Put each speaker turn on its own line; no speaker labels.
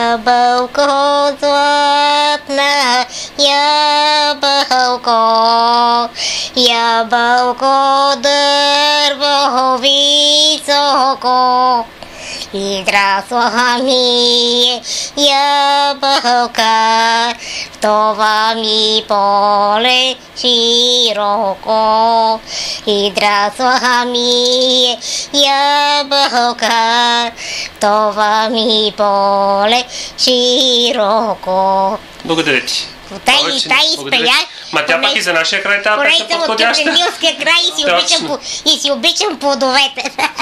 Ябълко златна, ябълко, ябълко дърво високо, израсла ми ябълка, в това ми поле широко. Израсла ми ябълка, в това ми поле широко.
Благодаря ти.
Та изпеля.
Ма тя пък и за нашия край тази песен подходяща.
Понеже съм от Кюстендилския край и си обичам плодовете.